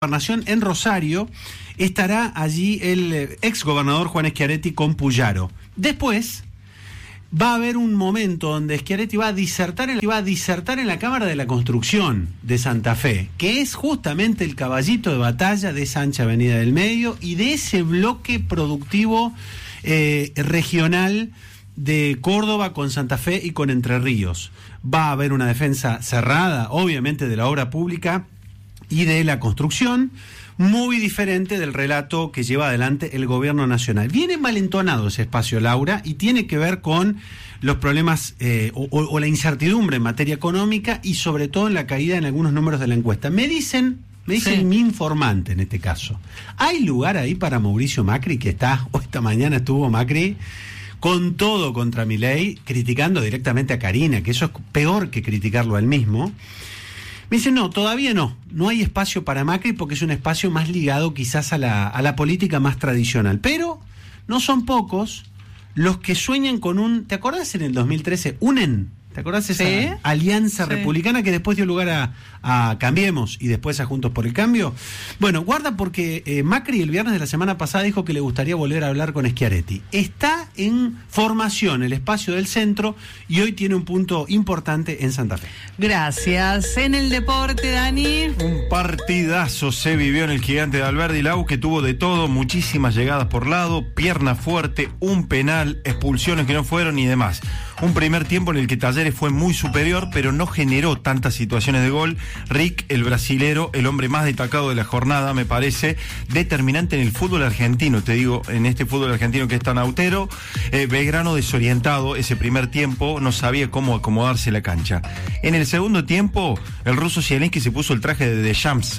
Gobernación en Rosario, estará allí el ex gobernador Juan Schiaretti con Puyaro. Después va a haber un momento donde Schiaretti va a disertar en la Cámara de la Construcción de Santa Fe, que es justamente el caballito de batalla de esa ancha avenida del medio y de ese bloque productivo regional de Córdoba con Santa Fe y con Entre Ríos. Va a haber una defensa cerrada, obviamente, de la obra pública y de la construcción, muy diferente del relato que lleva adelante el gobierno nacional. Viene malentonado ese espacio, Laura, y tiene que ver con los problemas o la incertidumbre en materia económica y sobre todo en la caída en algunos números de la encuesta. Me dicen sí, mi informante en este caso, ¿hay lugar ahí para Mauricio Macri, que está, o esta mañana estuvo Macri con todo contra Milei, criticando directamente a Karina, que eso es peor que criticarlo a él mismo? Me dicen, no, todavía no hay espacio para Macri porque es un espacio más ligado quizás a la política más tradicional. Pero no son pocos los que sueñan con ¿te acordás en el 2013? ¿Te acordás esa alianza republicana que después dio lugar a Cambiemos y después a Juntos por el Cambio? Bueno, guarda porque Macri el viernes de la semana pasada dijo que le gustaría volver a hablar con Schiaretti. Está en formación el espacio del centro y hoy tiene un punto importante en Santa Fe. Gracias. En el deporte, Dani. Un partidazo se vivió en el Gigante de Alberdi Lau, que tuvo de todo, muchísimas llegadas por lado, pierna fuerte, un penal, expulsiones que no fueron y demás. Un primer tiempo en el que Talleres fue muy superior, pero no generó tantas situaciones de gol. Rick, el brasilero, el hombre más destacado de la jornada, me parece, determinante en el fútbol argentino, te digo, en este fútbol argentino que es tan austero. Belgrano desorientado ese primer tiempo, no sabía cómo acomodarse la cancha. En el segundo tiempo, el ruso Zielinski se puso el traje de Deschamps